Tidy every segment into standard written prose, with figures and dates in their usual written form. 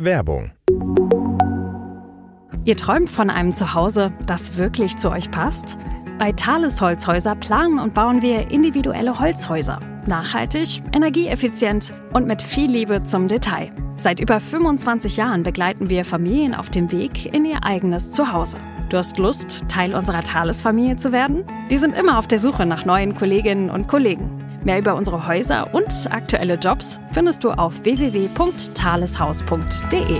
Werbung. Ihr träumt von einem Zuhause, das wirklich zu euch passt? Bei Thales Holzhäuser planen und bauen wir individuelle Holzhäuser. Nachhaltig, energieeffizient und mit viel Liebe zum Detail. Seit über 25 Jahren begleiten wir Familien auf dem Weg in ihr eigenes Zuhause. Du hast Lust, Teil unserer Thales-Familie zu werden? Wir sind immer auf der Suche nach neuen Kolleginnen und Kollegen. Mehr über unsere Häuser und aktuelle Jobs findest du auf www.thaleshaus.de.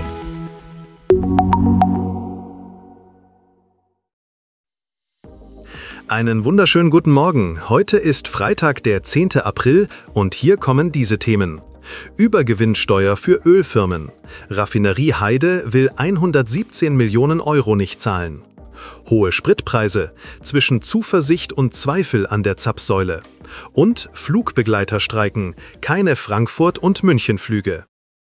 Einen wunderschönen guten Morgen. Heute ist Freitag, der 10. April und hier kommen diese Themen. Übergewinnsteuer für Ölfirmen. Raffinerie Heide will 117 Millionen Euro nicht zahlen. Hohe Spritpreise, zwischen Zuversicht und Zweifel an der Zapfsäule. Und Flugbegleiter streiken, keine Frankfurt- und Münchenflüge.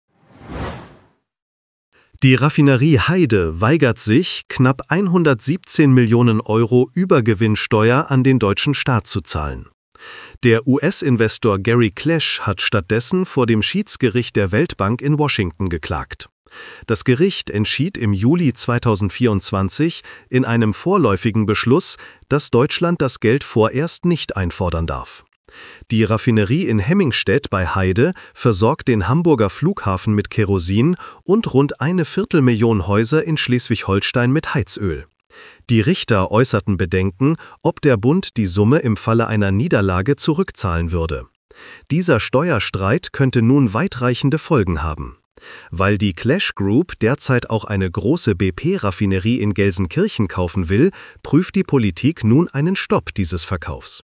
Die Raffinerie Heide weigert sich, knapp 117 Millionen Euro Übergewinnsteuer an den deutschen Staat zu zahlen. Der US-Investor Gary Clash hat stattdessen vor dem Schiedsgericht der Weltbank in Washington geklagt. Das Gericht entschied im Juli 2024 in einem vorläufigen Beschluss, dass Deutschland das Geld vorerst nicht einfordern darf. Die Raffinerie in Hemmingstedt bei Heide versorgt den Hamburger Flughafen mit Kerosin und rund 250.000 Häuser in Schleswig-Holstein mit Heizöl. Die Richter äußerten Bedenken, ob der Bund die Summe im Falle einer Niederlage zurückzahlen würde. Dieser Steuerstreit könnte nun weitreichende Folgen haben. Weil die Clash Group derzeit auch eine große BP-Raffinerie in Gelsenkirchen kaufen will, prüft die Politik nun einen Stopp dieses Verkaufs.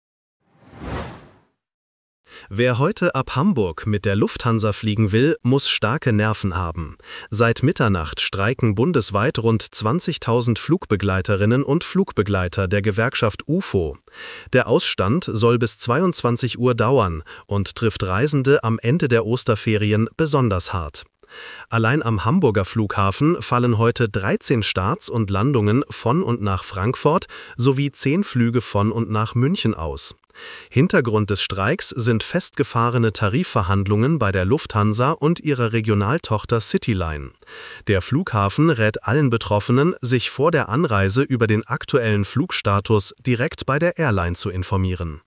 Wer heute ab Hamburg mit der Lufthansa fliegen will, muss starke Nerven haben. Seit Mitternacht streiken bundesweit rund 20.000 Flugbegleiterinnen und Flugbegleiter der Gewerkschaft UFO. Der Ausstand soll bis 22 Uhr dauern und trifft Reisende am Ende der Osterferien besonders hart. Allein am Hamburger Flughafen fallen heute 13 Starts und Landungen von und nach Frankfurt sowie 10 Flüge von und nach München aus. Hintergrund des Streiks sind festgefahrene Tarifverhandlungen bei der Lufthansa und ihrer Regionaltochter Cityline. Der Flughafen rät allen Betroffenen, sich vor der Anreise über den aktuellen Flugstatus direkt bei der Airline zu informieren.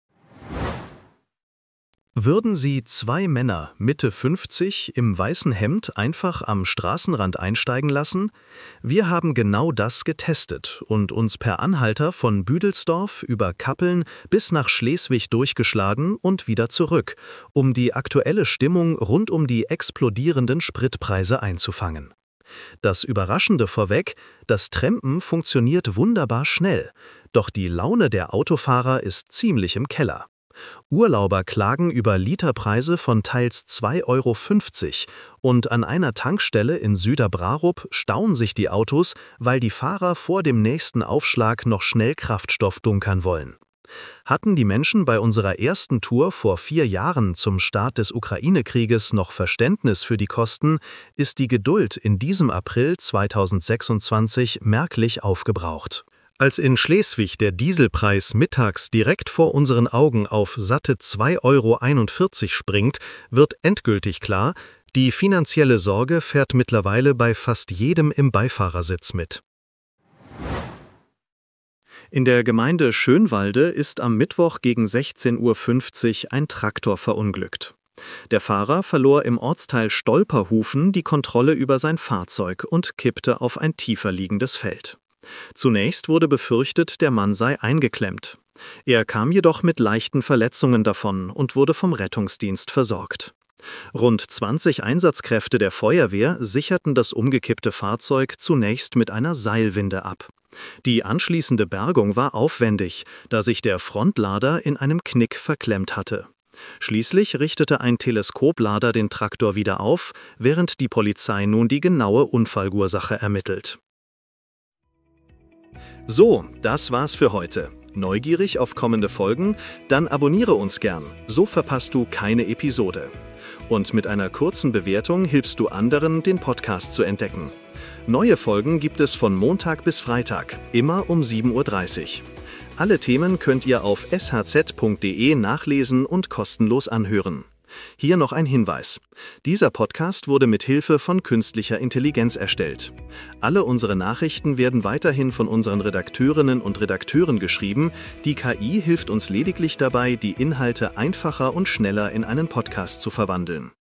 Würden Sie 2 Männer Mitte 50 im weißen Hemd einfach am Straßenrand einsteigen lassen? Wir haben genau das getestet und uns per Anhalter von Büdelsdorf über Kappeln bis nach Schleswig durchgeschlagen und wieder zurück, um die aktuelle Stimmung rund um die explodierenden Spritpreise einzufangen. Das Überraschende vorweg, das Trampen funktioniert wunderbar schnell, doch die Laune der Autofahrer ist ziemlich im Keller. Urlauber klagen über Literpreise von teils 2,50 Euro und an einer Tankstelle in Süderbrarup stauen sich die Autos, weil die Fahrer vor dem nächsten Aufschlag noch schnell Kraftstoff dunkern wollen. Hatten die Menschen bei unserer ersten Tour vor 4 Jahren zum Start des Ukraine-Krieges noch Verständnis für die Kosten, ist die Geduld in diesem April 2026 merklich aufgebraucht. Als in Schleswig der Dieselpreis mittags direkt vor unseren Augen auf satte 2,41 Euro springt, wird endgültig klar, die finanzielle Sorge fährt mittlerweile bei fast jedem im Beifahrersitz mit. In der Gemeinde Schönwalde ist am Mittwoch gegen 16:50 Uhr ein Traktor verunglückt. Der Fahrer verlor im Ortsteil Stolperhufen die Kontrolle über sein Fahrzeug und kippte auf ein tiefer liegendes Feld. Zunächst wurde befürchtet, der Mann sei eingeklemmt. Er kam jedoch mit leichten Verletzungen davon und wurde vom Rettungsdienst versorgt. Rund 20 Einsatzkräfte der Feuerwehr sicherten das umgekippte Fahrzeug zunächst mit einer Seilwinde ab. Die anschließende Bergung war aufwendig, da sich der Frontlader in einem Knick verklemmt hatte. Schließlich richtete ein Teleskoplader den Traktor wieder auf, während die Polizei nun die genaue Unfallursache ermittelt. So, das war's für heute. Neugierig auf kommende Folgen? Dann abonniere uns gern, so verpasst du keine Episode. Und mit einer kurzen Bewertung hilfst du anderen, den Podcast zu entdecken. Neue Folgen gibt es von Montag bis Freitag, immer um 7:30 Uhr. Alle Themen könnt ihr auf shz.de nachlesen und kostenlos anhören. Hier noch ein Hinweis. Dieser Podcast wurde mit Hilfe von künstlicher Intelligenz erstellt. Alle unsere Nachrichten werden weiterhin von unseren Redakteurinnen und Redakteuren geschrieben. Die KI hilft uns lediglich dabei, die Inhalte einfacher und schneller in einen Podcast zu verwandeln.